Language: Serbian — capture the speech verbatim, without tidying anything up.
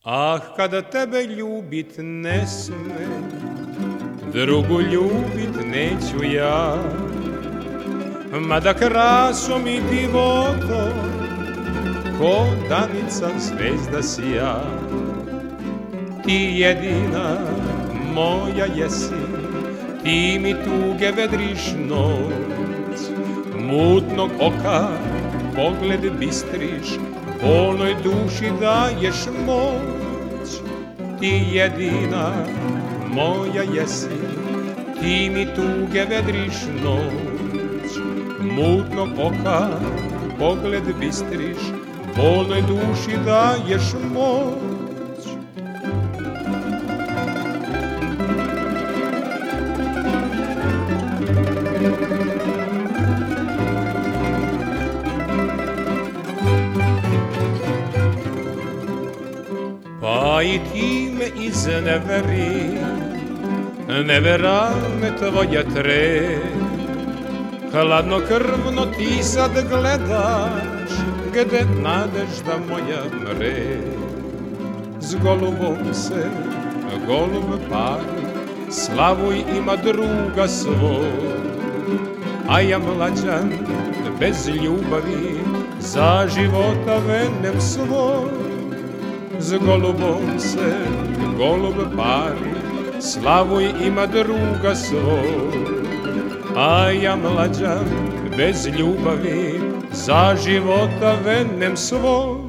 Ah, kada tebe ljubit ne sme, drugu ljubit neću ja. Mada krasom i divotom, ko danica zvezda sija. Ti jedina moja jesi, ti mi tuge vedriš noć. Mutnog oka pogled bistriš, bolnoj duši daješ moć. Ti jedina moja jesi, ti mi tuge vedriš noć. Mutnog oka pogled bistriš, bolnoj duši daješ moć. Pa i ti me izneveri, nevera me tvoja tre. Hladnokrvno ti sad gledaš, gde nadežda moja mre. S golubom se golub pari, Slavuj ima druga svoj. A ja mlađan bez ljubavi, za života venem svoj. S golubom se golub pari, Slavuj ima druga svoj. A ja mlađan bez ljubavi, za života venem svoj.